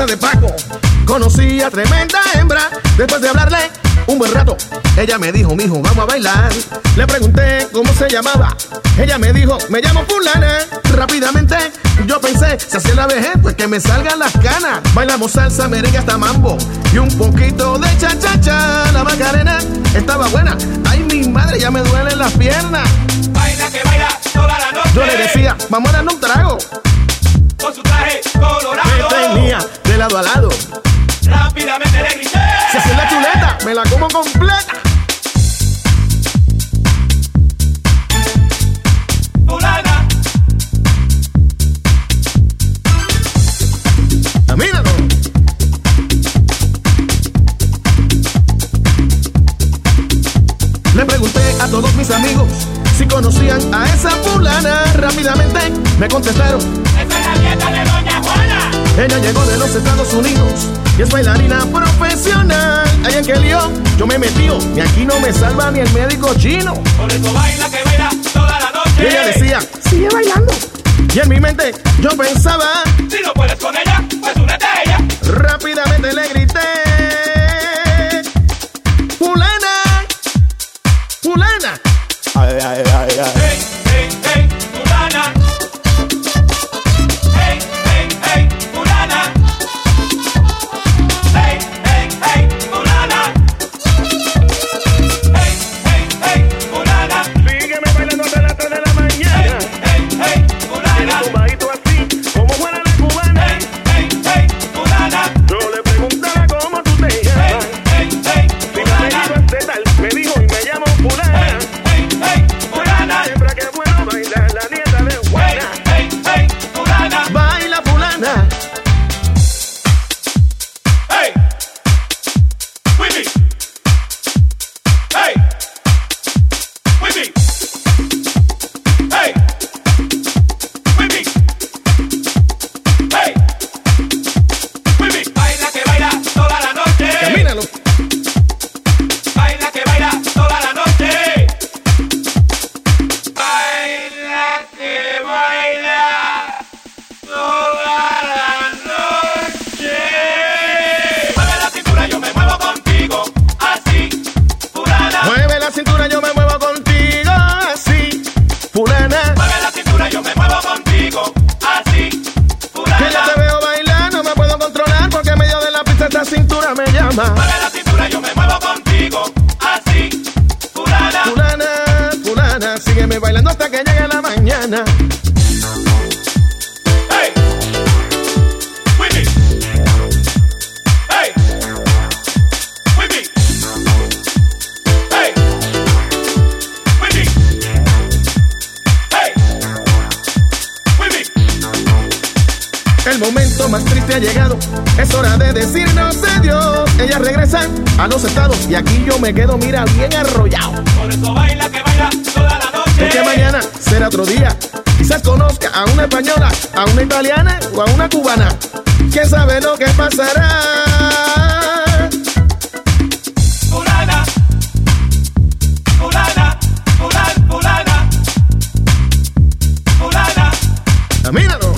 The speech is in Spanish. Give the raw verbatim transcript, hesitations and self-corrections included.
de Paco. Conocí a tremenda hembra. Después de hablarle un buen rato, ella me dijo, mijo, vamos a bailar. Le pregunté cómo se llamaba. Ella me dijo, me llamo fulana. Rápidamente yo pensé, si hacía la vejez, pues que me salgan las canas. Bailamos salsa, merengue hasta mambo y un poquito de cha-cha-cha. La Macarena estaba buena. Ay, mi madre, ya me duelen las piernas. Baila que baila toda la noche. Yo le decía, vamos a darnos un trago. Con su traje colorado me tenía de lado a lado. Rápidamente le grité, si hacía la chuleta, me la como completa. fulana, Míralo. Le pregunté a todos mis amigos si conocían a esa fulana. Rápidamente me contestaron, esa es la nieta de doña Juana. Ella llegó de los Estados Unidos y es bailarina profesional. Ahí en que lío yo me metí, y aquí no me salva ni el médico chino. Por eso baila que baila toda la noche. Y ella decía, sigue bailando. Y en mi mente yo pensaba, si no puedes con ella, pues únete a ella. Rápidamente le grité, fulana, fulana. Ay, ay, ay, ay. Hey, hey, hey, fulana. Hey, hey, hey, fulana. Hey, hey, hey, fulana. Hey, hey, hey, fulana. Sígueme bailando hasta las tres de la mañana. Hey, hey, fulana. Tumbadito así, como fuera la cubana. Hey, hey, hey, fulana. Yo le preguntaba cómo tú te llamas. Hey, hey, Si me fulana. dijo este tal, me dijo y me llamo fulana. Hey, hey, fulana. Siempre que bueno bailar la nieta de Hey, Juana. hey, hey, fulana. Baila fulana. Hey, with me. Hey, with me. Hey, with me. Hey, with me. Baila que baila toda la noche. Camínalo. Baila que baila toda la noche. Baila que baila toda la noche. Mueve la cintura, yo me muevo contigo. Así, fulana. Mueve la cintura, yo me muevo contigo así, fulana. Mueve la cintura, yo me muevo contigo. Así, Que yo te fulana. veo bailar, no me puedo controlar porque en medio de la pista esta cintura me llama. Mueve la cintura, yo me muevo contigo. Así, fulana. Fulana, fulana, sígueme bailando hasta que llegue la mañana. Hey, with me. Hey, with me. Hey, with me. Hey, with me. El momento más triste ha llegado, es hora de decirnos adiós. Ellas regresan a los estados y aquí yo me quedo, mira, bien arrollado. Por eso baila que baila toda la noche. Porque mañana será otro día. Quizás conozca a una española, a una italiana o a una cubana. ¿Quién sabe lo que pasará? Fulana, fulana, fulana, fulana, fulana. Míralo.